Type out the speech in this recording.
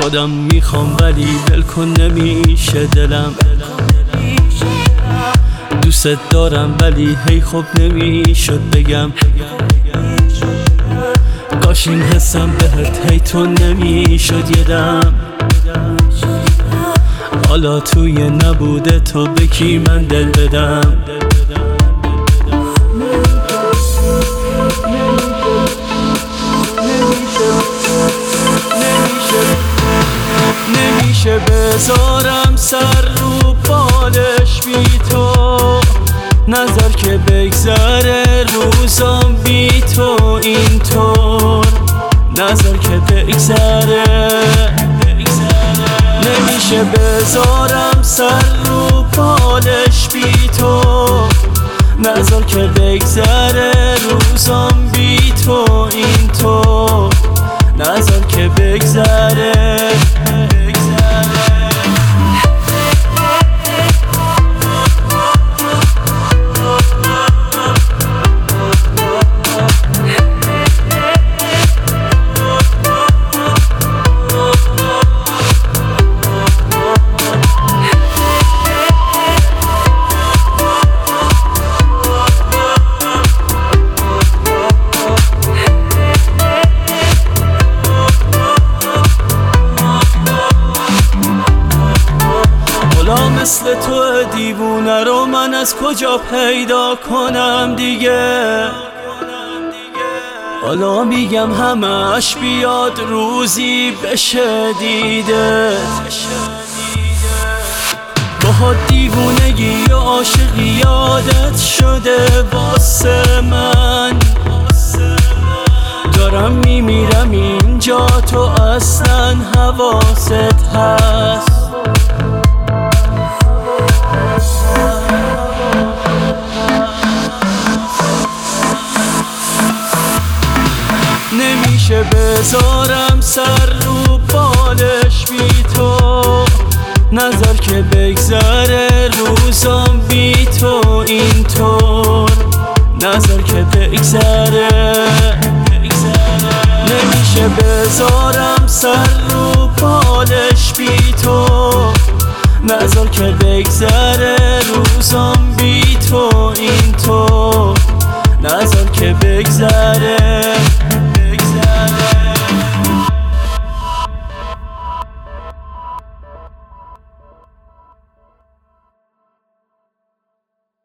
خودم میخوام ولی ول کن نمیشه دلم. دوست دارم ولی هی خوب نمیشد بگم. کاش این حسم بهت هی تو نمیشد یه دم. حالا توی نبوده تو به کی من دل بدم. نمیشه بذارم سر رو بالش بی تو. نظر که بگذره روزام بی تو اینطور. نظر که بگذره. نمیشه بذارم سر رو بالش بی تو. نظر که بگذره روزام بی تو اینطور. نظر که بگذره. مثل تو دیوونه رو من از کجا پیدا کنم دیگه. حالا میگم همش بیاد روزی بشه دیده. باهات دیوونگی و عاشقی یادت شده واسه من. دارم میمیرم اینجا تو اصلا حواست هست. نمیشه بذارم سر رو بالش بی تو. نظر که بگذره روزام بی تو اینطور. نظر که بگذره. نمیشه بذارم سر رو بالش بی تو. نظر که بگذره روزام بی تو اینطور. نظر که بگذره.